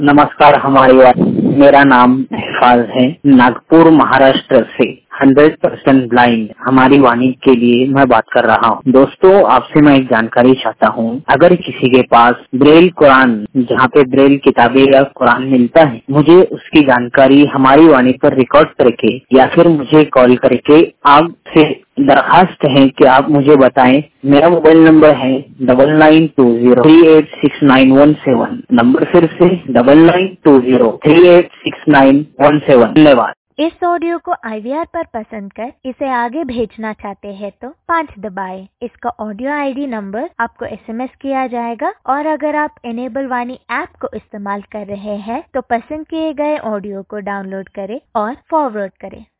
नमस्कार मेरा नाम इरफाज है, नागपुर महाराष्ट्र से 100% ब्लाइंड हमारी वाणी के लिए मैं बात कर रहा हूँ। दोस्तों, आपसे मैं एक जानकारी चाहता हूँ। अगर किसी के पास ब्रेल कुरान, जहाँ पे ब्रेल किताबें या कुरान मिलता है, मुझे उसकी जानकारी हमारी वाणी पर रिकॉर्ड करके या फिर मुझे कॉल करके आपसे दरखास्त है कि आप मुझे बताएं। मेरा मोबाइल नंबर है 9920386917। नंबर फिर से 9920386917। धन्यवाद। इस ऑडियो को IVR पर पसंद कर इसे आगे भेजना चाहते हैं तो 5 दबाएं। इसका ऑडियो ID नंबर आपको SMS किया जाएगा और अगर आप इनेबल वाणी ऐप को इस्तेमाल कर रहे हैं तो पसंद किए गए ऑडियो को डाउनलोड करें और फॉरवर्ड करें।